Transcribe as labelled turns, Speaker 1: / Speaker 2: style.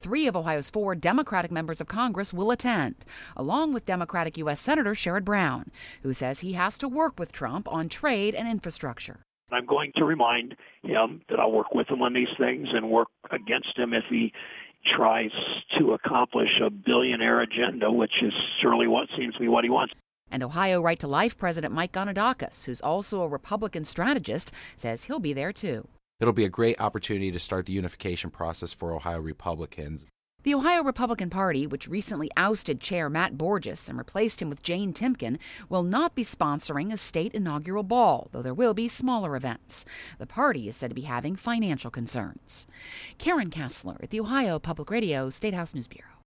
Speaker 1: 3 of Ohio's 4 Democratic members of Congress will attend, along with Democratic U.S. Senator Sherrod Brown, who says he has to work with Trump on trade and infrastructure.
Speaker 2: I'm going to remind him that I'll work with him on these things and work against him if he tries to accomplish a billionaire agenda, which is surely what seems to be what he wants.
Speaker 1: And Ohio Right to Life President Mike Gonidakis, who's also a Republican strategist, says he'll be there too.
Speaker 3: It'll be a great opportunity to start the unification process for Ohio Republicans.
Speaker 1: The Ohio Republican Party, which recently ousted Chair Matt Borges and replaced him with Jane Timken, will not be sponsoring a state inaugural ball, though there will be smaller events. The party is said to be having financial concerns. Karen Kassler at the Ohio Public Radio State House News Bureau.